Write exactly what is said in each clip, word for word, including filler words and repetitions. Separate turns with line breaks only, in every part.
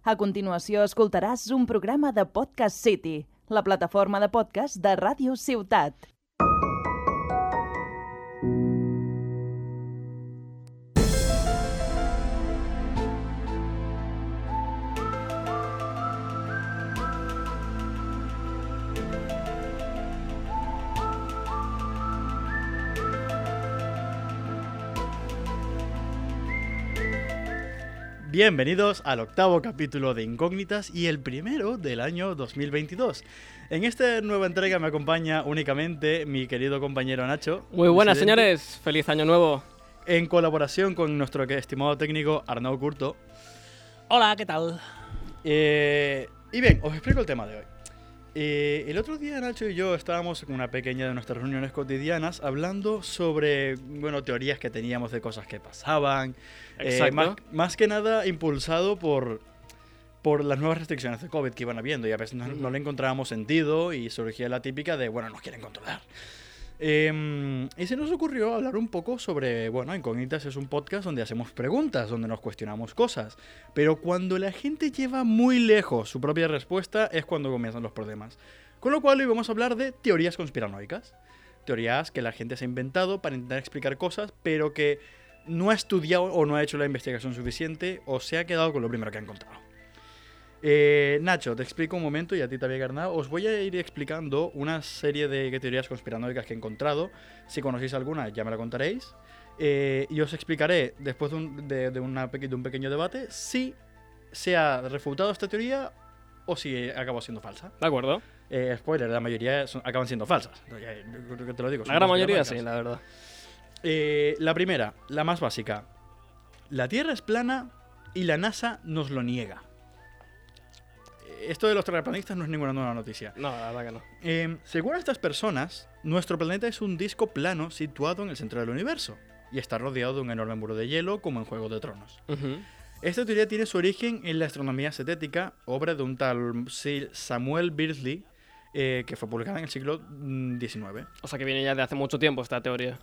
A continuació escoltaràs un programa de Podcast City, la plataforma de podcast de Ràdio Ciutat.
Bienvenidos al octavo capítulo de Incógnitas y el primero del año dos mil veintidós. En esta nueva entrega me acompaña únicamente mi querido compañero Nacho.
Muy buenas, señores. Feliz año nuevo.
En colaboración con nuestro estimado técnico Arnau Curto.
Hola, ¿qué tal?
Eh, y bien, os explico el tema de hoy. Eh, el otro día Nacho y yo estábamos en una pequeña de nuestras reuniones cotidianas hablando sobre, bueno, teorías que teníamos de cosas que pasaban.
Exacto.
Eh, más, más que nada impulsado por, por las nuevas restricciones de COVID que iban habiendo y a veces no, no le encontrábamos sentido y surgía la típica de, bueno, nos quieren controlar. Eh, y se nos ocurrió hablar un poco sobre, bueno, Incógnitas es un podcast donde hacemos preguntas, donde nos cuestionamos cosas, pero cuando la gente lleva muy lejos su propia respuesta es cuando comienzan los problemas. Con lo cual hoy vamos a hablar de teorías conspiranoicas, teorías que la gente se ha inventado para intentar explicar cosas, pero que no ha estudiado o no ha hecho la investigación suficiente o se ha quedado con lo primero que ha encontrado. Eh, Nacho, te explico un momento y a ti también, Garnau. Os voy a ir explicando una serie de teorías conspiranoicas que he encontrado. Si conocéis alguna, ya me la contaréis. Eh, y os explicaré, después de un, de, de, una, de un pequeño debate, si se ha refutado esta teoría o si acabó siendo falsa.
De acuerdo.
Eh, spoiler, la mayoría son, acaban siendo falsas. Yo creo que te lo digo.
La gran mayoría sí, la verdad.
Eh, la primera, la más básica. La Tierra es plana y la NASA nos lo niega. Esto de los terraplanistas no es ninguna nueva noticia.
No, la verdad que no.
Eh, según estas personas, nuestro planeta es un disco plano situado en el centro del universo y está rodeado de un enorme muro de hielo como en Juego de Tronos.
Uh-huh.
Esta teoría tiene su origen en la astronomía cetética, obra de un tal Samuel Beardsley, eh, que fue publicada en el siglo diecinueve.
O sea que viene ya de hace mucho tiempo esta teoría.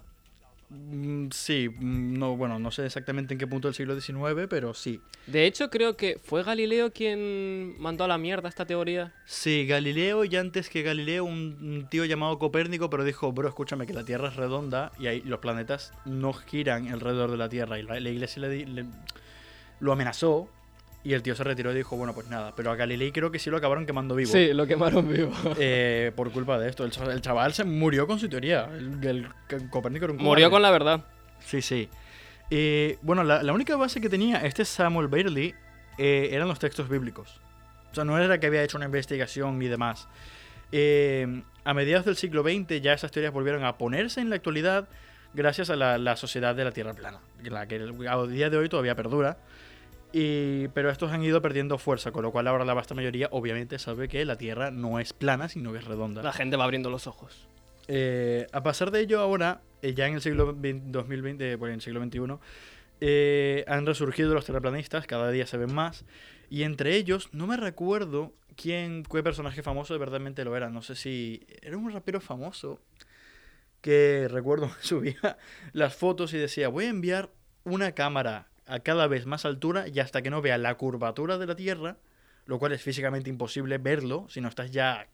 Sí, no, bueno, no sé exactamente en qué punto del siglo diecinueve, pero sí.
De hecho, creo que fue Galileo quien mandó a la mierda esta teoría.
Sí, Galileo, y antes que Galileo, un, un tío llamado Copérnico, pero dijo, bro, escúchame, que la Tierra es redonda y ahí los planetas no giran alrededor de la Tierra. Y la, la iglesia le, le, lo amenazó y el tío se retiró y dijo, bueno, pues nada. Pero a Galilei creo que sí lo acabaron quemando vivo.
Sí, lo quemaron vivo.
Eh, por culpa de esto. El, el chaval se murió con su teoría. El, el, el Copérnico era un
Murió
cobarde.
con la verdad.
Sí, sí. Eh, bueno, la, la única base que tenía este Samuel Beardsley eh, eran los textos bíblicos. O sea, no era que había hecho una investigación ni demás. Eh, a mediados del siglo veinte ya esas teorías volvieron a ponerse en la actualidad gracias a la, la sociedad de la Tierra plana, la que a día de hoy todavía perdura. Y, pero estos han ido perdiendo fuerza, con lo cual ahora la vasta mayoría obviamente sabe que la Tierra no es plana, sino que es redonda.
La gente va abriendo los ojos.
Eh, a pesar de ello, ahora, eh, ya en el siglo dos mil veinte, bueno, en el siglo veintiuno, eh, han resurgido los terraplanistas, cada día se ven más, y entre ellos, no me recuerdo quién, qué personaje famoso de verdadmente lo era, no sé si era un rapero famoso, que recuerdo subía las fotos y decía, voy a enviar una cámara a cada vez más altura y hasta que no vea la curvatura de la Tierra, lo cual es físicamente imposible verlo si no estás ya...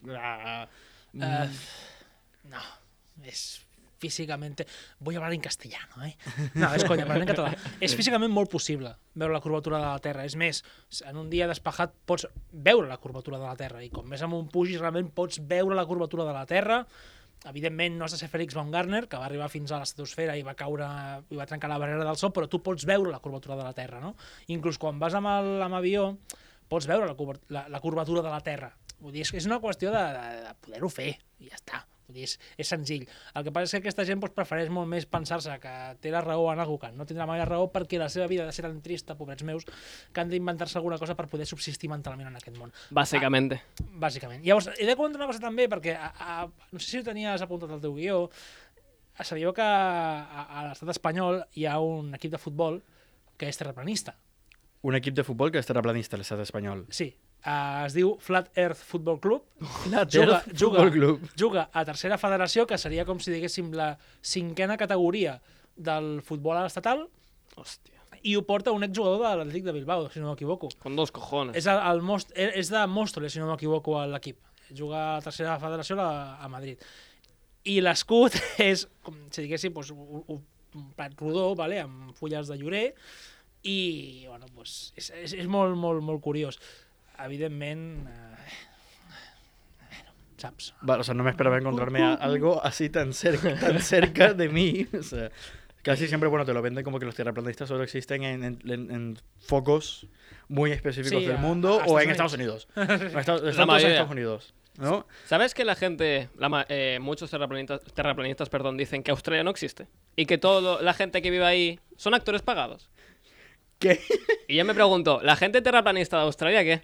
Uh,
uh, no, es físicamente... Voy a hablar en castellano, eh? No, és conya, parlant en català. És físicament molt possible veure la curvatura de la Terra. És més, en un dia despejat pots veure la curvatura de la Terra i com més amunt pugis realment pots veure la curvatura de la Terra. Evidentment no has de ser Félix Baumgartner, que va arribar fins a l'estratosfera i va caure i va trencar la barrera del Sol, però tu pots veure la curvatura de la Terra, no? Inclús quan vas amb, el, amb avió, pots veure la, la, la curvatura de la Terra. Vull dir, és, és una qüestió de, de, de poder-ho fer, i ja està. Vull dir, és, és senzill. El que passa és que aquesta gent doncs, prefereix molt més pensar-se que té la raó en algú que no tindrà mai la raó perquè la seva vida ha de ser tan trista, pobrets meus, que han d'inventar-se alguna cosa per poder subsistir mentalment en aquest món.
Bàsicament.
Ah, bàsicament. Llavors, he de comentar una cosa també, perquè a, a, no sé si ho tenies apuntat al teu guió, sabíeu que a, a l'estat espanyol hi ha un equip de futbol que és terraplanista.
Un equip de futbol que és terraplanista a l'estat espanyol.
Sí. Uh, es diu Flat Earth Football Club.
Flat
juga,
Earth
juga,
Football Club.
Juga a tercera federació, que seria com si diguéssim la cinquena categoria del futbol estatal.
Hòstia.
i ho porta un exjugador de l'Atlètic de Bilbao, si no m'equivoco.
Con dos cojones.
És, el, el most, és de Móstoles, si no m'equivoco, a l'equip. Juga a la tercera federació a, a Madrid. I l'escut és, com si diguéssim, doncs, un, un plat rodó, vale? Amb fulles de llorer, i bueno, doncs, és, és, és molt, molt, molt curiós. Evidentment, eh, bueno, saps?
Vale, o sea, no me esperaba encontrarme a- algo así tan cerca, tan cerca de mí. O sea, casi siempre, bueno, te lo venden como que los tierraplanistas solo existen en, en- en- en focos muy específicos
Sí,
del
a-
mundo
a
o en
Estados
Estados Unidos. En Estados, están todos en
mayoría.
Estados Unidos, ¿no?
¿Sabes que la gente, la ma- eh, muchos terraplanistas, terraplanistas perdón, dicen que Australia no existe? Y que toda la gente que vive ahí son actores pagados.
¿Qué?
Y yo me pregunto, ¿la gente terraplanista de Australia qué?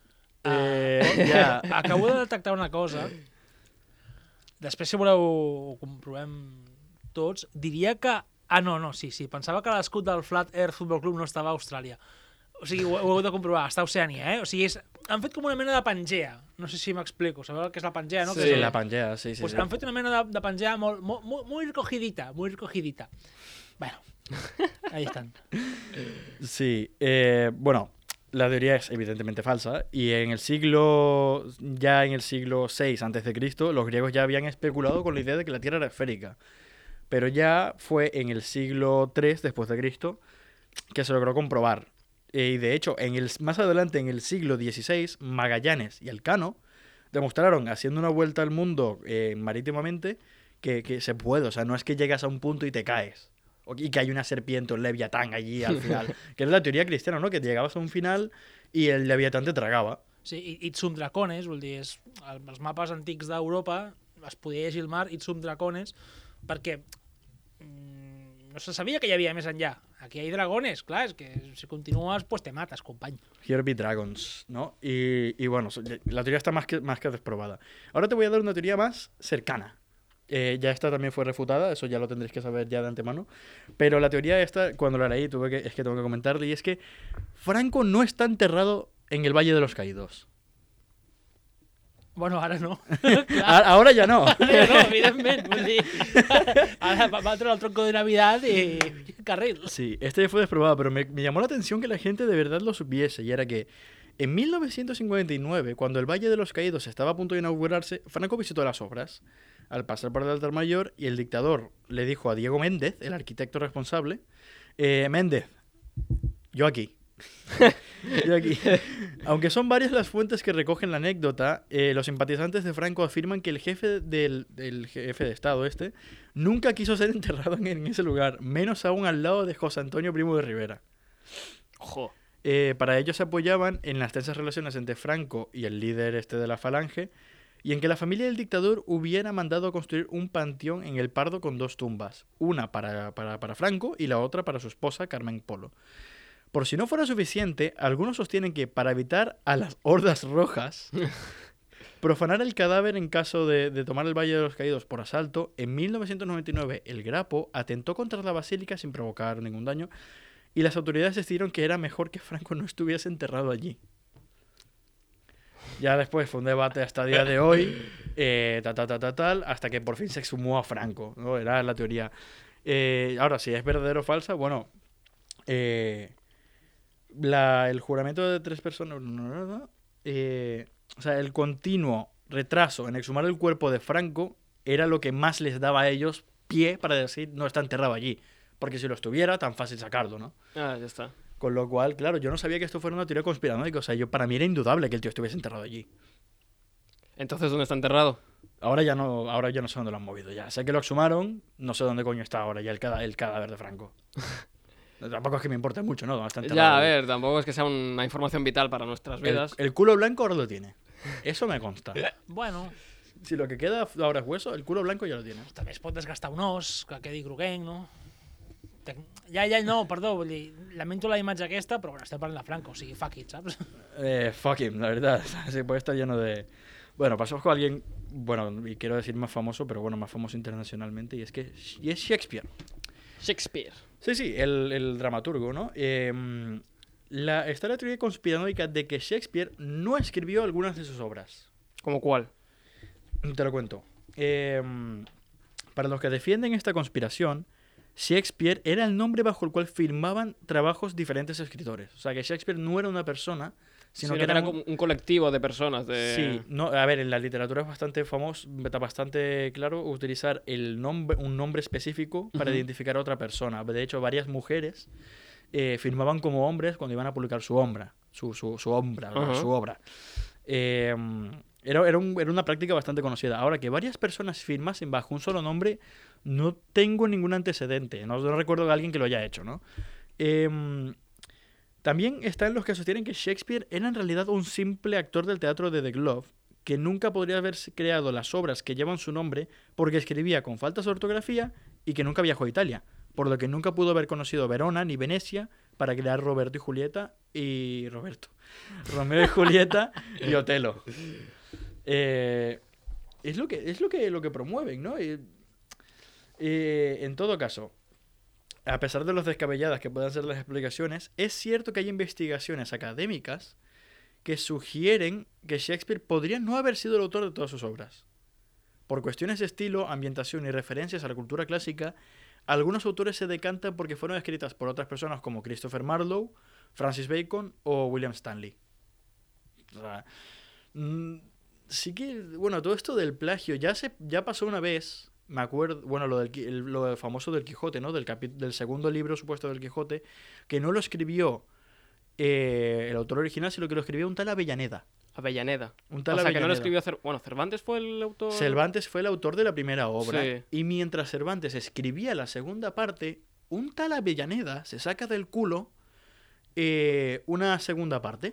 Eh, ya.
Acabo de detectar una cosa. Després, si voleu, ho comprovem tots. Diria que... Ah, no, no, sí, sí. Pensava que l'escut del Flat Earth Football Club no estava a Austràlia. O sigui, ho, ho heu de comprovar. Està a Oceania, eh? O sigui, és... han fet com una mena de Pangea. No sé si m'explico. Sabeu el que és la Pangea, no?
Sí,
Que és el-
la Pangea, sí, sí.
Pues
sí.
han fet una mena de, de Pangea molt, molt, molt, muy recogidita, muy recogidita. Bueno, ahí están.
Sí, eh, bueno, la teoría es evidentemente falsa y en el siglo, ya en el siglo seis antes de Cristo, los griegos ya habían especulado con la idea de que la Tierra era esférica. Pero ya fue en el siglo tres después de Cristo que se logró comprobar. Eh, y de hecho, en el, más adelante, en el siglo dieciséis, Magallanes y Elcano demostraron, haciendo una vuelta al mundo eh, marítimamente, que, que se puede. O sea, no es que llegas a un punto y te caes. O- Y que hay una serpiente, un leviatán allí al final. Que es la teoría cristiana, ¿no? Que llegabas a un final y el leviatán te tragaba.
Sí, i- Itsum Dracones, vol dir, és, el- els mapes antics d'Europa es podia llegir el mar Itsum Dracones perquè mm, no se sabia que hi havia més enllà. Aquí hi ha dragones, clar, és que si continues, pues te matas, company.
Here be dragons, ¿no? Y, y bueno, so- la teoría está más que, más que desprobada. Ahora te voy a dar una teoría más cercana. Eh, ya esta también fue refutada, eso ya lo tendréis que saber ya de antemano. Pero la teoría esta, cuando la leí, tuve que, es que tengo que comentarle, y es que Franco no está enterrado en el Valle de los Caídos.
Bueno, ara no.
A- ahora ya no.
Ara no, evidentment. Vull dir, ara va, va treure el tronco de Navidad i carril.
Sí, este ya fue desprobado, pero me, me llamó la atención que la gente de verdad lo supiese, y era que en mil novecientos cincuenta y nueve, cuando el Valle de los Caídos estaba a punto de inaugurarse, Franco visitó las obras. Al pasar por el altar mayor, y el dictador le dijo a Diego Méndez, el arquitecto responsable, eh, Méndez, yo aquí. Yo aquí. Aunque son varias las fuentes que recogen la anécdota, eh, los simpatizantes de Franco afirman que el jefe del, del jefe de Estado este nunca quiso ser enterrado en, en ese lugar, menos aún al lado de José Antonio Primo de Rivera.
Ojo.
Eh, para ello se apoyaban en las tensas relaciones entre Franco y el líder este de la Falange, y en que la familia del dictador hubiera mandado construir un panteón en el Pardo con dos tumbas, una para, para, para Franco y la otra para su esposa Carmen Polo. Por si no fuera suficiente, algunos sostienen que para evitar a las hordas rojas profanar el cadáver en caso de, de tomar el Valle de los Caídos por asalto, en mil novecientos noventa y nueve el Grapo atentó contra la basílica sin provocar ningún daño, y las autoridades decidieron que era mejor que Franco no estuviese enterrado allí. Ya después fue un debate hasta el día de hoy, eh, ta, ta, ta, ta, tal, hasta que por fin se exhumó a Franco, ¿no? Era la teoría. Eh, ahora, si es verdadero o falsa, bueno, eh, la, el juramento de tres personas, no, no, no, eh, o sea, el continuo retraso en exhumar el cuerpo de Franco era lo que más les daba a ellos pie para decir no está enterrado allí, porque si lo estuviera, tan fácil sacarlo, ¿no?
Ah, ya está.
Con lo cual, claro, yo no sabía que esto fuera una teoría conspiranoica. O sea, yo, para mí era indudable que el tío estuviese enterrado allí.
Entonces, ¿dónde está enterrado?
Ahora ya no, ahora ya no sé dónde lo han movido. Ya sé que lo exhumaron, no sé dónde coño está ahora ya el, cada, el cadáver de Franco. Tampoco es que me importe mucho, ¿no? Dónde está enterrado.
Ya, a ver, tampoco es que sea una información vital para nuestras
El,
vidas.
el culo blanco ahora lo tiene. Eso me consta.
Bueno,
Si lo que queda ahora es hueso, el culo blanco ya lo tiene.
també es pot desgastar un os, que quedi groguenc, no? Tec- Ja, ja, no, perdó, vull dir, lamento la imatge aquesta, però bueno, estem parlant de Franco, o sigui, fuck it, saps?
Eh, fuck him, la verdad. Se puede estar lleno de... Bueno, pasamos con alguien, bueno, y quiero decir más famoso, pero bueno, más famoso internacionalmente, y es que y es Shakespeare.
Shakespeare.
Sí, sí, el, el dramaturgo, ¿no? Eh, la, está la teoría conspiranoica de que Shakespeare no escribió algunas de sus obras.
¿Cómo cuál?
Te lo cuento. Eh, para los que defienden esta conspiración, Shakespeare era el nombre bajo el cual firmaban trabajos diferentes escritores. O sea, que Shakespeare no era una persona, sino
Sino
que
que
era
era
un-
como un colectivo de personas. De...
Sí, no, a ver, en la literatura es bastante famoso, está bastante claro utilizar el nombre, un nombre específico para
Ujú.
identificar a otra persona. De hecho, varias mujeres eh, firmaban como hombres cuando iban a publicar su obra, su, su, su obra, ¿verdad?
Ajá.
su obra. Eh, era, era, un- era una práctica bastante conocida. Ahora, que varias personas firmasen bajo un solo nombre, no tengo ningún antecedente. No, no recuerdo de alguien que lo haya hecho, ¿no? Em, también están los que sostienen que Shakespeare era en realidad un simple actor del teatro de The Globe, que nunca podría haber creado las obras que llevan su nombre porque escribía con faltas de ortografía y que nunca viajó a Italia, por lo que nunca pudo haber conocido Verona ni Venecia para crear Roberto y Julieta y Roberto, Romeo y Julieta y Otelo. Eh, es lo que es lo que lo que promueven, ¿no? Y, eh, en todo caso, a pesar de los descabelladas que puedan ser las explicaciones, es cierto que hay investigaciones académicas que sugieren que Shakespeare podría no haber sido el autor de todas sus obras. Por cuestiones de estilo, ambientación y referencias a la cultura clásica, algunos autores se decantan porque fueron escritas por otras personas como Christopher Marlowe, Francis Bacon o William Stanley. O sea, mm, sí que, bueno, todo esto del plagio ya, se, ya pasó una vez, me acuerdo, bueno, lo, del, Qui- el- lo famoso del Quijote, ¿no? Del, capi- del segundo libro supuesto del Quijote, que no lo escribió eh, el autor original, sino que lo escribió un tal Avellaneda.
Avellaneda.
Un tal
O sea, que no lo
Avellaneda.
escribió... Cer- Bueno, Cervantes fue el autor...
Cervantes fue el autor de la primera obra,
Sí.
y mientras Cervantes escribía la segunda parte, un tal Avellaneda se saca del culo eh, una segunda parte.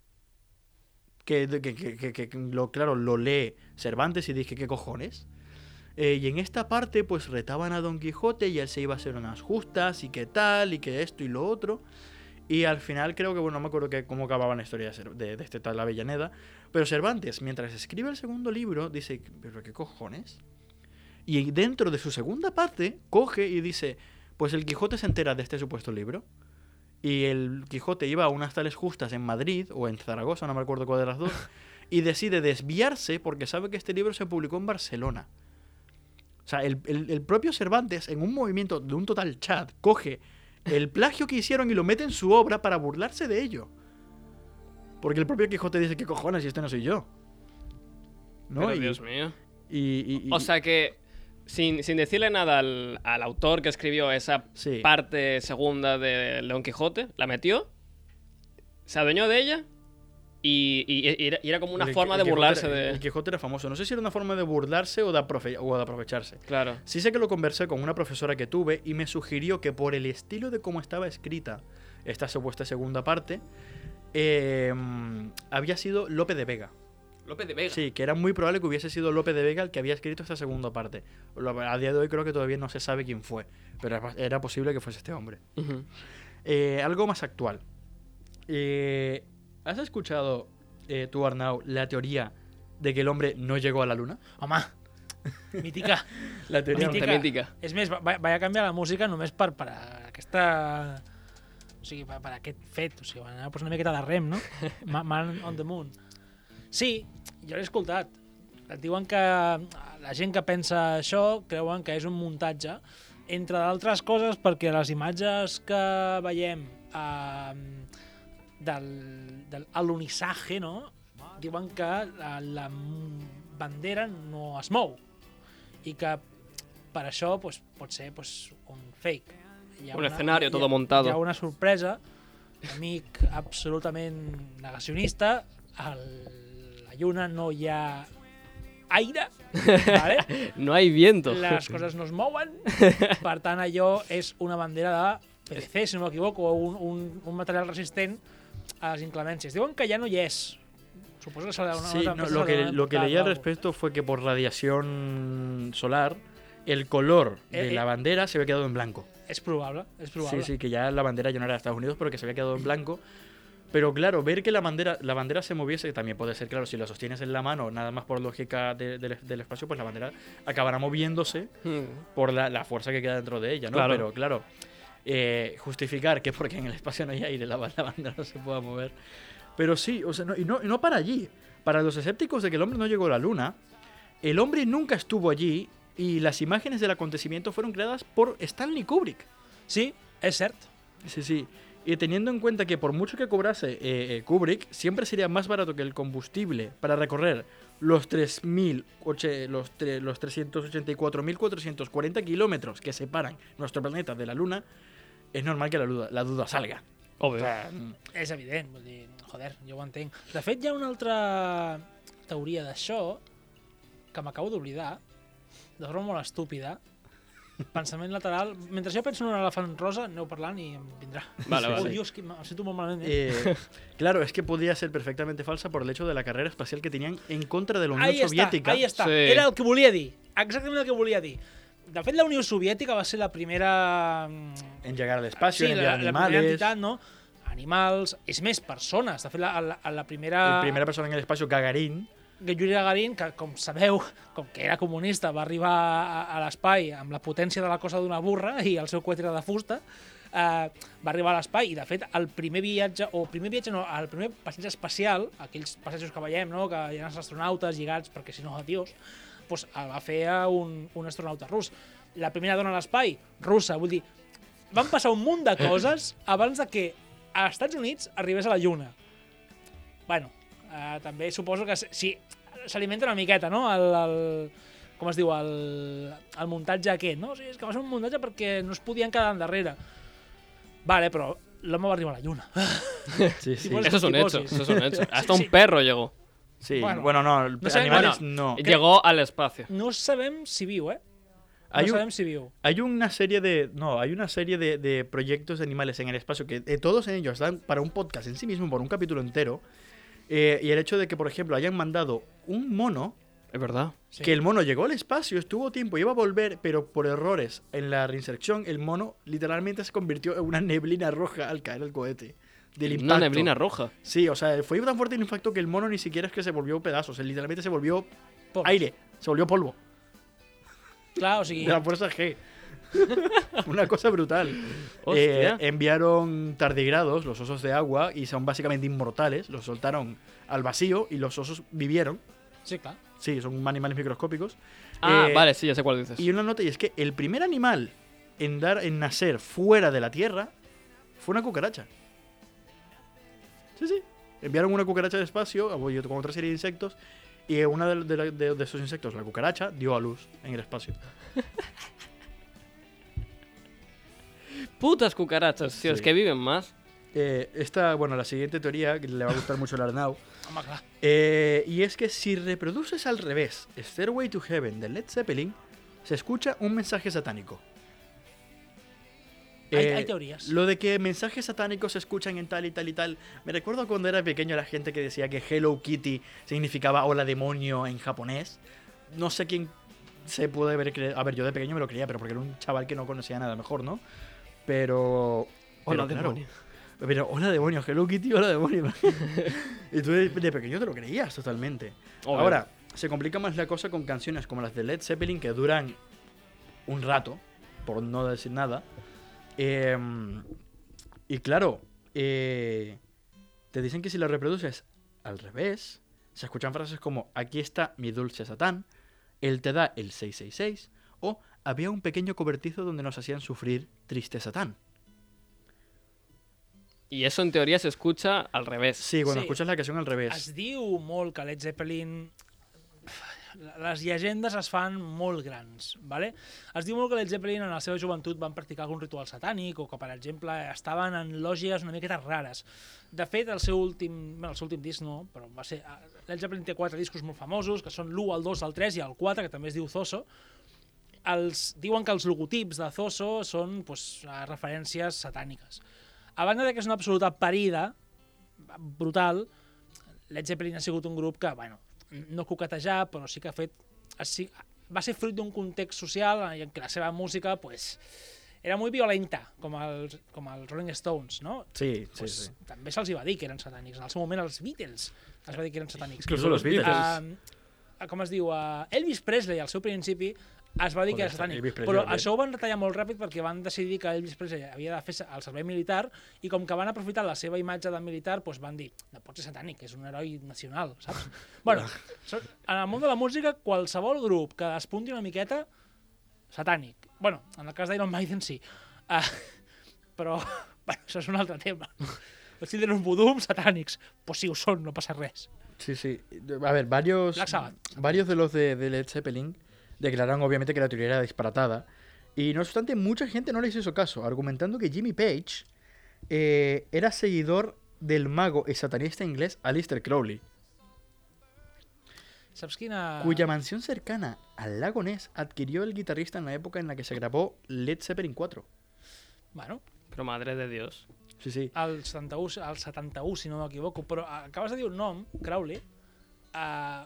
Que, que, que, que- que lo, claro, lo lee Cervantes y dije, ¿qué cojones? Eh, y en esta parte, pues retaban a Don Quijote y él se iba a hacer unas justas y qué tal, y que esto y lo otro. Y al final creo que, bueno, no me acuerdo que, cómo acababa la historia de, Cer- de, de este tal Avellaneda. Pero Cervantes, mientras escribe el segundo libro, dice, ¿pero qué cojones? Y dentro de su segunda parte, coge y dice, pues el Quijote se entera de este supuesto libro. Y el Quijote iba a unas tales justas en Madrid o en Zaragoza, no me acuerdo cuál de las dos, y decide desviarse porque sabe que este libro se publicó en Barcelona. O sea, el, el- el propio Cervantes, en un movimiento de un total chat, coge el plagio que hicieron y lo mete en su obra para burlarse de ello. Porque el propio Quijote dice, ¿qué cojones? Y este no soy yo. ¿No?
Pero,
y,
Dios mío.
y- y- y-
O sea que, sin, sin decirle nada al, al autor que escribió esa
Sí.
parte segunda de Don Quijote, la metió, se adueñó de ella y, y- y era, y era como una
el-
forma
el
de
Quijote
burlarse
era-
de...
El Quijote era famoso. No sé si era una forma de burlarse o de, aprofe- o de aprovecharse.
Claro.
Sí sé que lo conversé con una profesora que tuve y me sugirió que por el estilo de cómo estaba escrita esta supuesta segunda parte, eh, había sido Lope de Vega.
Lope de Vega.
Sí, que era muy probable que hubiese sido Lope de Vega el que había escrito esta segunda parte. Lo- A día de hoy creo que todavía no se sabe quién fue, pero era- era posible que fuese este hombre.
Ujú.
Eh, algo más actual. Eh, ¿Has escuchado, eh, tú, Arnau, la teoría de que el hombre no llegó a la luna?
Home, mítica.
La teoría...
Mítica. mítica.
És més, va, vaig a canviar la música només per, per a aquesta... O sigui, per, per a aquest fet. O sigui, van anar a posar una miqueta de rem, no? Ma- Man on the Moon. Sí, jo l'he escoltat. Et diuen que la gent que pensa això creuen que és un muntatge, entre d'altres coses perquè les imatges que veiem eh, del, del alunizaje, no? Diuen que la, la bandera no es mou i que per això pues, pot ser pues, un fake. Hi ha
Un escenario todo
hi ha,
montado.
Hi ha una sorpresa, amic absolutament negacionista, a la lluna no hi ha aire, vale?
No hay viento.
Les coses no es mouen, per tant allò és una bandera de P V C, si no m'equivoco, o un, un, un material resistent a les inclemències. Diuen que ja no hi és. Suposo que s'ha de
Sí, no, lo que, lo que leí al respecto fue que por radiación solar, el color de
Eh, eh.
la bandera se había quedado en blanco.
És probable, és probable.
Sí, sí, que ya la bandera ya no era de Estados Unidos, pero que se había quedado en blanco. Pero claro, ver que la bandera, la bandera se moviese también puede ser, claro, si la sostienes en la mano, nada más por lógica de- del- del espacio, pues la bandera acabará moviéndose
Mm.
por la, la fuerza que queda dentro de ella, ¿no?
Claro.
Pero claro, eh, justificar que porque en el espacio no hay aire la, la bandera no se pueda mover. Pero sí, o sea, no, y, no, y no para allí. Para los escépticos de que el hombre no llegó a la luna, el hombre nunca estuvo allí y las imágenes del acontecimiento fueron creadas por Stanley Kubrick.
Sí, és cert.
Sí, sí. Y teniendo en cuenta que por mucho que cobrase eh, eh, Kubrick, siempre sería más barato que el combustible para recorrer los, tres mil, oche- los, tre- los trescientos ochenta y cuatro mil cuatrocientos cuarenta kilómetros que separan nuestro planeta de la Luna, es normal que la duda, la duda salga.
Obvio.
O sea, mm,
És evident, vull dir, joder, jo ho entenc. De fet, hi ha una altra teoria d'això que m'acabo d'oblidar, de forma molt estúpida. Pensament lateral. Mentre jo penso en un elefant rosa, aneu parlant i em vindrà.
Vale,
Oh,
vale.
Dios, que em sento molt malament, eh?
eh, claro, es que podía ser perfectamente falsa por el hecho de la carrera espacial que tenían en contra de la Unión
Ahí està,
Soviética.
ahí està.
Sí.
Era el que volia dir. Exactament el que volia dir. De fet, la Unió Soviètica va ser la primera... mm,
En llegar al espacio,
sí,
en
la,
enviar
la primera
animales.
entitat, no? Animals, és més, persones. De fet, la, la, la primera...
La primera persona en el espacio, Gagarin.
que Yuri Gagarin, que com sabeu, com que era comunista, va arribar a, a l'espai amb la potència de la cosa d'una burra i el seu coet era de fusta, eh, va arribar a l'espai i, de fet, el primer viatge, o primer viatge no, el primer passeig espacial, aquells passejos que veiem, no?, que hi ha els astronautes lligats perquè si no, adiós, doncs el va fer un, un astronauta rus. La primera dona a l'espai, russa, vull dir, van passar un munt de coses abans de que als Estats Units arribés a la Lluna. Bueno, Uh, també suposo que sí, s'alimenta una miqueta, no? El, el, com es diu? El, el muntatge aquest, no? O sigui, és que va ser un muntatge perquè no es podien quedar endarrere. Vale, però l'home va arribar a la Lluna.
Sí, sí.
Tipo,
Eso es un hecho,
Tiposis.
eso es un hecho. Hasta
Sí.
un perro llegó.
Sí,
Bueno,
bueno, no,
no sabem-
animales
Bueno,
no.
Llegó al espacio.
No sabem si viu, eh? No
Hay un-
sabem si viu.
Hay una serie de. No, hay una serie de, de proyectos de animales en el espacio que eh, todos ellos dan para un podcast en sí mismo, por un capítulo entero. Eh, y el hecho de que, por ejemplo, hayan mandado un mono,
Es verdad.
Sí.
que el mono llegó al espacio, estuvo tiempo, iba a volver, pero por errores en la reinserción, el mono literalmente se convirtió en una neblina roja al caer el cohete. Del impacto.
Una neblina roja.
Sí, o sea, fue tan fuerte el impacto que el mono ni siquiera es que se volvió pedazos, él literalmente se volvió
Poc.
aire, se volvió polvo.
Clar, o sigui...
De la fuerza G. Una cosa brutal.
Hostia.
Eh, enviaron tardigrados, los osos de agua, y son básicamente inmortales. Los soltaron al vacío y los osos vivieron.
Sí, clar.
Sí, son animales microscópicos.
Ah,
Eh,
vale, sí, ya sé cuál dices.
Y una nota, y es que el primer animal en dar en nacer fuera de la Tierra fue una cucaracha. Sí, sí. Enviaron una cucaracha de espacio con otra serie de insectos, y una de, de, de- de esos insectos, la cucaracha, dio a luz en el espacio.
Putas cucarachas, tío,
Sí.
es que viven más.
Eh, esta, bueno, la siguiente teoría, que le va a gustar mucho al Arnau,
Home, clar.
eh, y es que si reproduces al revés Stairway to Heaven de Led Zeppelin, se escucha un mensaje satánico.
Hay,
Eh,
hay teorías.
Lo de que mensajes satánicos se escuchan en tal y tal y tal. Me recuerdo cuando era pequeño la gente que decía que Hello Kitty significaba hola demonio en japonés. No sé quién se puede haber creído. A ver, yo de pequeño me lo creía, pero porque era un chaval que no conocía nada mejor, ¿no? Pero.
Hola,
pero claro,
demonio.
Pero hola demonio, Hello Kitty, hola demonio. Y tú de, de pequeño te lo creías totalmente.
Obvio.
Ahora, se complica más la cosa con canciones como las de Led Zeppelin que duran un rato, por no decir nada. Eh, y claro, eh, te dicen que si lo reproduces al revés, se escuchan frases como aquí está mi dulce Satán, él te da el seis seis seis, o había un pequeño cobertizo donde nos hacían sufrir triste Satán.
Y eso en teoría se escucha al revés.
Sí, cuando
Sí.
escuchas la canción al revés.
Es diu molt que Led Zeppelin... Les llegendes es fan molt grans, ¿vale? Es diu molt que Led Zeppelin en la seva joventut van practicar algun ritual satànic o que, per exemple, estaven en lògies una miqueta rares. De fet, el seu últim, bueno, el seu últim disc no, però va ser... Led Zeppelin té quatre discos molt famosos, que són l'u, el dos, el tres i el quatre, que també es diu Zoso. Els, diuen que els logotips de Zoso són pues, referències satàniques. A banda de que és una absoluta parida, brutal, Led Zeppelin ha sigut un grup que, bueno, no coquetejar, però sí que ha fet... Sí, va ser fruit d'un context social en què la seva música, pues, era molt violenta, com els, com els Rolling Stones, no?
Sí, sí,
Pues,
sí.
també se'ls hi va dir que eren satànics. En el seu moment, els Beatles es va dir que eren satànics.
Incluso los Beatles.
Uh, com es diu? Uh, Elvis Presley, al seu principi, es va dir que
Joder,
era satànic.
Elvis Presley,
Però
bé.
això ho van retallar molt ràpid perquè van decidir que Elvis Presley havia de fer el servei militar i com que van aprofitar la seva imatge de militar, doncs van dir, no pot ser satànic, és un heroi nacional, saps? bueno, so- en el món de la música, qualsevol grup que despunti una miqueta satànic. Bueno, en el cas d'Iron Maiden sí. Uh, però, bueno, això és un altre tema. Els Children of Bodom satànics. Pues sí, ho són, no passa res.
Sí, sí. A ver, varios,
Black Sabbath.
varios de los de, de Led Zeppelin declararon obviamente que la teoría era disparatada. Y no obstante, mucha gente no les hizo caso, argumentando que Jimmy Page eh, era seguidor del mago y satanista inglés Aleister Crowley,
Saps quina...
cuya mansión cercana al lago Ness adquirió el guitarrista en la época en la que se grabó Led Zeppelin cuatro.
Bueno,
Pero madre de Dios.
Sí, sí.
al setanta-u, al setanta-u, si no m'equivoco, però acabes de dir un nom, Crowley. Uh...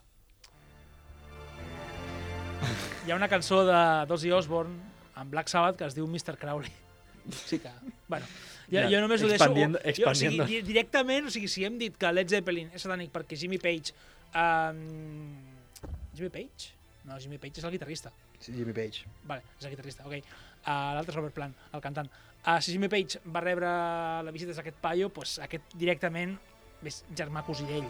Hi ha una cançó de Ozzy Osbourne amb Black Sabbath que es diu mister Crowley. Sí que... Bueno, jo,
Ja,
jo només ho deixo...
expandiendo-
Jo, o sigui,
expandiendo.
di- directament, o sigui, si hem dit que Led Zeppelin és satànic perquè Jimmy Page... Um... Jimmy Page? No, Jimmy Page és el guitarrista.
Sí, Jimmy Page.
Vale, és el guitarrista, ok. Uh, L'altre és Robert Plant, el cantant. Uh, si Jimmy Page va rebre la visita d'aquest paio, pues aquest directament és germà cosí d'ell.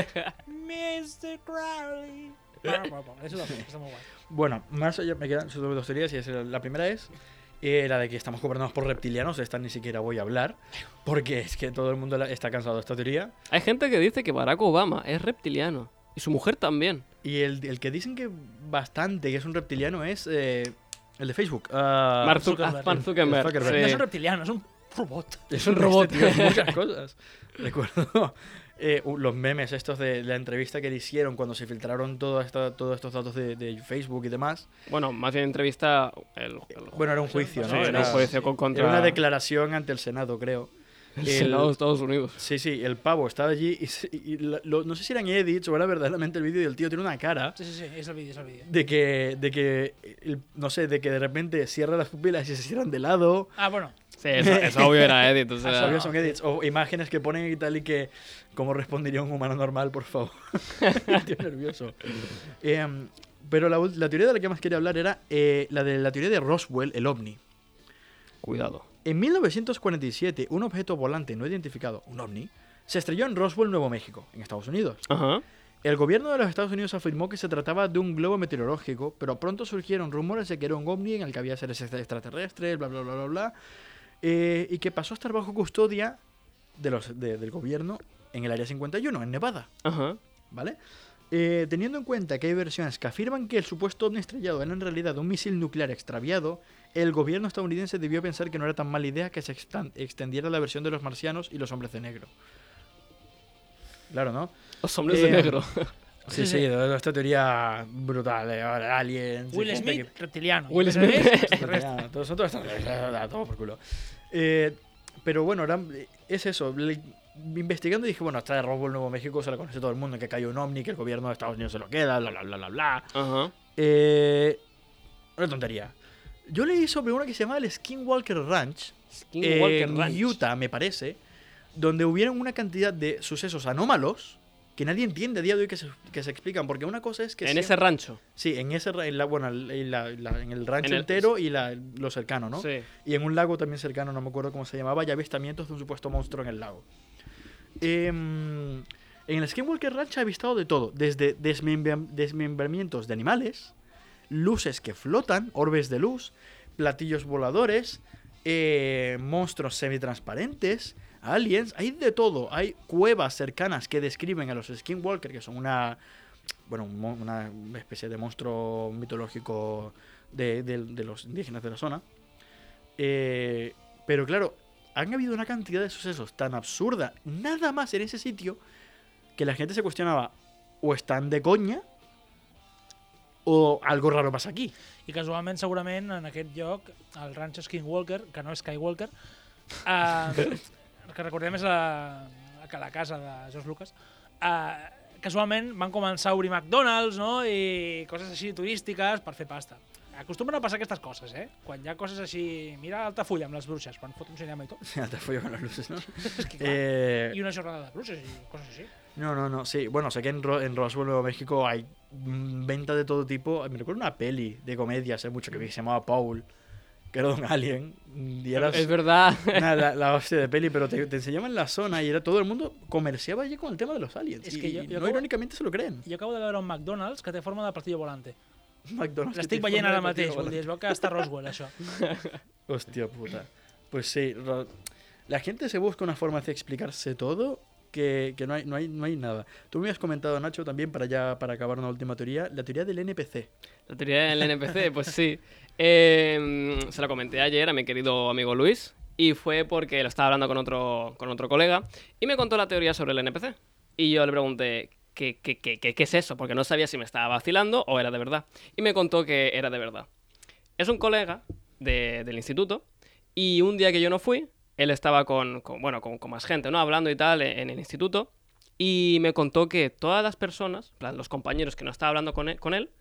mister Crowley. Bueno, bueno, bueno, eso también, está muy guay.
Bueno, más allá me quedan sobre dos teorías y es la primera es eh, la de que estamos gobernados por reptilianos. De esta ni siquiera voy a hablar porque es que todo el mundo la- está cansado de esta teoría.
Hay gente que dice que Barack Obama es reptiliano. Y su mujer también.
Y el, el que dicen que bastante que es un reptiliano es eh, el de Facebook. ah,
Mark, Zu-
Zuckerberg.
ah, Mark Zuckerberg.
Zuckerberg.
sí.
No es un reptiliano, es un robot.
Es
un robot.
Este tío es muchas cosas. Recuerdo eh, u- los memes estos de la entrevista que le hicieron cuando se filtraron todo esta- todos estos datos de, de Facebook y demás.
Bueno, más bien entrevista... El, el-
Bueno, era un juicio,
sí,
¿no?
era un juicio con contra...
era una declaración ante el Senado, creo.
el
el-
Senado de Estados Unidos.
Sí, sí, el pavo estaba allí y, se- y la- lo- no sé si eran edits o era verdaderamente el vídeo y el tío tiene una cara
Sí, sí, sí, és el vídeo, és el vídeo.
de que, de que el- no sé, de que de repente cierra las pupilas y se cierran de lado.
Ah, bueno,
Sí, eso, eso obvio era Edit. O sea,
Obvio son edits. O imágenes que ponen y tal y que cómo respondería un humano normal, por favor. Estoy nervioso. Em, pero la, ul- la teoría de la que más quería hablar era eh, la de la teoría de Roswell, el ovni.
Cuidado.
En mil novecientos cuarenta y siete, un objeto volante no identificado, un ovni, se estrelló en Roswell, Nuevo México, en Estados Unidos.
Ajá.
El gobierno de los Estados Unidos afirmó que se trataba de un globo meteorológico, pero pronto surgieron rumores de que era un ovni en el que había seres extraterrestres, bla, bla, bla, bla, bla, eh, y que pasó a estar bajo custodia de los, de- del gobierno en el Área cincuenta y uno, en Nevada,
Ajá.
¿vale? Eh, teniendo en cuenta que hay versiones que afirman que el supuesto ovni estrellado era en realidad un misil nuclear extraviado, el gobierno estadounidense debió pensar que no era tan mala idea que se extan- extendiera la versión de los marcianos y los hombres de negro. Claro, ¿no?
Los hombres
Eh,
de negro.
Sí,
Sí,
sí,
sí.
de esta teoría brutal, eh, aliens.
Will
gente
Smith, reptiliano.
Will
Y
Smith.
ves,
que- Ya, todos son todos extraterrestres, todo por culo. Eh, pero bueno, era- es eso. le- investigando dije, bueno, esta de Roswell, Nuevo México, se la conoce todo el mundo, que cayó un ovni, que el gobierno de Estados Unidos se lo queda, bla, bla, bla, bla, bla.
Ajá.
Eh, una tontería. Yo leí sobre una que se llama el Skinwalker Ranch,
Skinwalker
en
Ranch.
Utah, me parece, donde hubieron una cantidad de sucesos anómalos que nadie entiende a día de hoy que se, que se explican. Porque una cosa es que...
En
siempre-
ese rancho.
Sí, en ese ra- en la, bueno, en, la- la- en el rancho
En el-
entero y la- lo cercano, ¿no?
Sí.
Y en un lago también cercano, no me acuerdo cómo se llamaba, y avistamientos de un supuesto monstruo en el lago. Em, en el Skinwalker Ranch ha avistado de todo, desde desmembra- desmembramientos de animales, luces que flotan, orbes de luz, platillos voladores, eh, monstruos semitransparentes, aliens, hay de todo. Hay cuevas cercanas que describen a los Skinwalker, que son una, bueno, un mon- una especie de monstruo mitológico de, de- de los indígenas de la zona. Eh, pero claro, han habido una cantidad de sucesos tan absurda, nada más en ese sitio, que la gente se cuestionaba, o están de coña, o algo raro pasa aquí.
I casualment, segurament, en aquest lloc, el ranxo Skinwalker, que no és Skywalker, eh, que recordem és la, la, la casa de George Lucas, eh, casualment van començar a obrir McDonald's, no?, i coses així turístiques per fer pasta. Acostumen a passar aquestes coses, eh? Quan hi ha coses així... Mira Altafulla amb les bruixes, quan fot un cinema i tot.
Te follo con las luces, ¿no?
És que, clar,
Eh,
I una jornada de bruixes i coses així.
No, no, no, sí. Bueno, sé que en, Ro- en Roswell, Nuevo México, hay mm, venta de todo tipo. Me recuerdo una peli de comedia hace mucho que vi, que se llamaba Paul, que era de un alien. Y eras
Es verdad.
una- la, la hostia de peli, pero te, te enseñaban la zona y era todo el mundo comerciaba allí con el tema de los aliens.
Es
y,
que yo-
y
yo
no
acabo-
irónicamente se lo creen.
Jo acabo de veure un McDonald's que té forma de platillo volante.
McDonald's... que
L'estic
té
veient
forma
ara
de
mateix,
platillo
vull dir, es veu que està Roswell, això.
Hostia puta. Pues sí, ro- la gente se busca una forma de explicarse todo que, que no, hay, no, hay, no hay nada. Tú me has comentado, Nacho, también para ya para acabar una última teoría, la teoría del N P C.
La teoría del N P C, pues sí. Eh, se la comenté ayer a mi querido amigo Luis y fue porque lo estaba hablando con otro, con otro colega y me contó la teoría sobre el N P C. Y yo le pregunté, ¿qué, qué, qué, qué, qué es eso? Porque no sabía si me estaba vacilando o era de verdad. Y me contó que era de verdad. Es un colega de, del instituto y un día que yo no fui, él estaba con, con bueno, con, con más gente, ¿no? Hablando y tal en, en el instituto y me contó que todas las personas, en plan, los compañeros que no estaba hablando con él, con él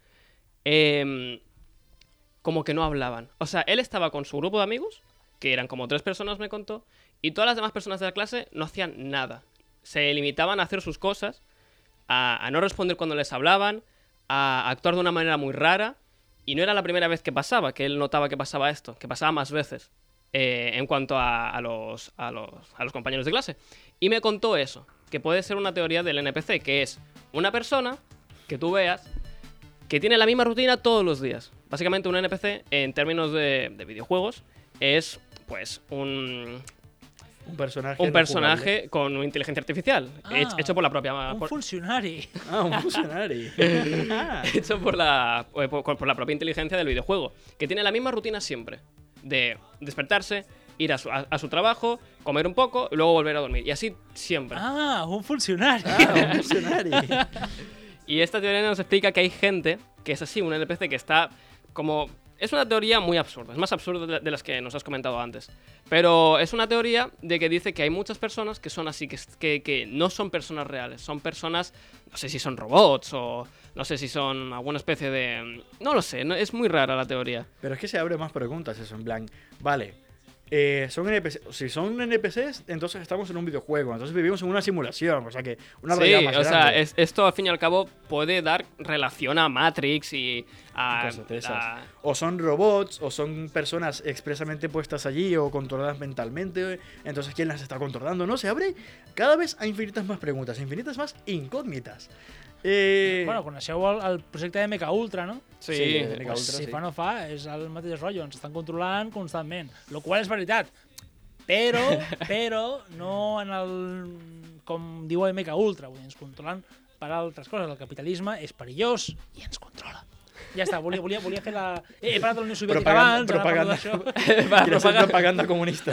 eh, como que no hablaban. O sea, él estaba con su grupo de amigos, que eran como tres personas, me contó, y todas las demás personas de la clase no hacían nada. Se limitaban a hacer sus cosas, a, a no responder cuando les hablaban, a actuar de una manera muy rara, y no era la primera vez que pasaba, que él notaba que pasaba esto, que pasaba más veces. Eh, en cuanto a, a, los, a, los, a los compañeros de clase. Y me contó eso, que puede ser una teoría del N P C, que es una persona que tú veas que tiene la misma rutina todos los días. Básicamente un N P C, en términos de, de videojuegos, es pues un,
Un personaje.
un
no
personaje con una inteligencia artificial,
Ah,
hech- hecho por la propia...
Un
por-
funcionari.
jugable. Ah, un funcionario. Ah.
hecho por la, eh, por, por la propia inteligencia del videojuego, que tiene la misma rutina siempre, de despertarse, ir a su, a, a su trabajo, comer un poco y luego volver a dormir. Y así siempre.
Ah, un funcionari.
Ah, un funcionario.
Y esta teoría nos explica que hay gente que es así, un N P C que está como... Es una teoría muy absurda, es más absurda de, de las que nos has comentado antes. Pero es una teoría de que dice que hay muchas personas que son así, que, que, que no son personas reales, son personas, no sé si son robots o no sé si son alguna especie de... No lo sé, no, es muy rara la teoría.
Pero es que se abre más preguntas eso, en plan, vale, eh, son N P C, si son N P Cs, entonces estamos en un videojuego, entonces vivimos en una simulación, o sea que una
Sí,
realidad más
o sea,
grande.
es- esto al fin y al cabo puede dar relación a Matrix y a...
Cosas de esas.
a-
O son robots, o son personas expresamente puestas allí o controladas mentalmente. Entonces, ¿quién las está controlando? No, se abre cada vez a infinitas más preguntas, infinitas más incógnitas. Eh,
Bueno, coneixeu el, el projecte de M K Ultra, no?
Sí,
Sí, de M K
Pues,
Ultra,
si
sí.
fa no fa, és el mateix rotllo, ens estan controlant constantment, lo qual és veritat. Però, però, no en el... com diu M K Ultra, vull dir, ens controlen per altres coses. El capitalisme és perillós i ens controla. Ja està, volia, volia, volia fer la... He, he parlat de la Unió Soviètica abans, ara parlo d'això.
Quiero hacer propaganda comunista.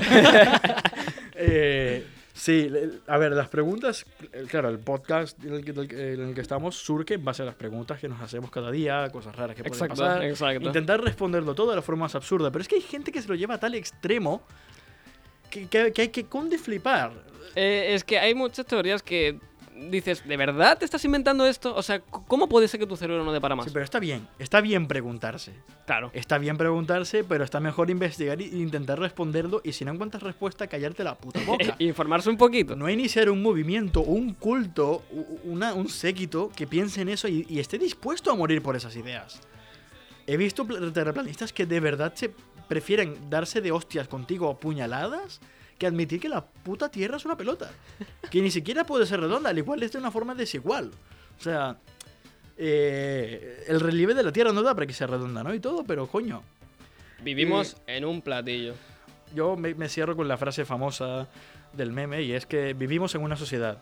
eh, sí, le- a ver, las preguntas, eh, claro, el podcast en el, que, del que- en el que estamos surge en base a las preguntas que nos hacemos cada día, cosas raras que pueden
Exacto,
pasar.
exacto.
Intentar responderlo todo de la forma más absurda, pero es que hay gente que se lo lleva a tal extremo que, que- que hay que conde flipar.
Eh, es que hay muchas teorías que dices, ¿de verdad te estás inventando esto? O sea, c- ¿cómo puede ser que tu cerebro no dé para más?
Sí, pero está bien, está bien preguntarse.
Claro.
Está bien preguntarse, pero está mejor investigar e intentar responderlo y si no encuentras respuesta, callarte la puta boca.
Informarse un poquito.
No iniciar un movimiento, un culto, u- una, un séquito que piense en eso y, y esté dispuesto a morir por esas ideas. He visto pl- terraplanistas que de verdad se prefieren darse de hostias contigo a puñaladas que admitir que la puta Tierra es una pelota. Que ni siquiera puede ser redonda, al igual es de una forma desigual. O sea, eh, el relieve de la Tierra no da para que sea redonda, ¿no? Y todo, pero coño.
Vivimos en un platillo.
Yo me, me cierro con la frase famosa del meme y es que vivimos en una sociedad.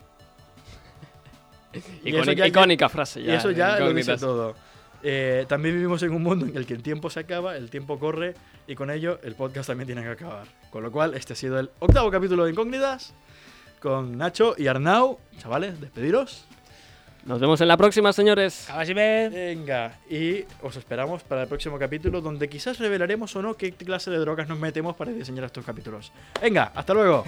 Y eso
Icónica,
ya-
icónica frase
Y
ya.
eso
de
ya lo dice
incógnitas.
todo. Eh, también vivimos en un mundo en el que el tiempo se acaba, el tiempo corre y con ello el podcast también tiene que acabar. Con lo cual, este ha sido el octavo capítulo de Incógnitas con Nacho y Arnau. Chavales, despediros.
Nos vemos en la próxima, señores.
Que vagi bé.
Venga, y os esperamos para el próximo capítulo donde quizás revelaremos o no qué clase de drogas nos metemos para diseñar estos capítulos. Venga, hasta luego.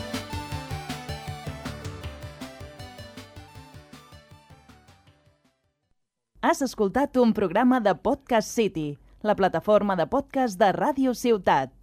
Has escoltat un programa de Podcast City, la plataforma de podcast de Ràdio Ciutat.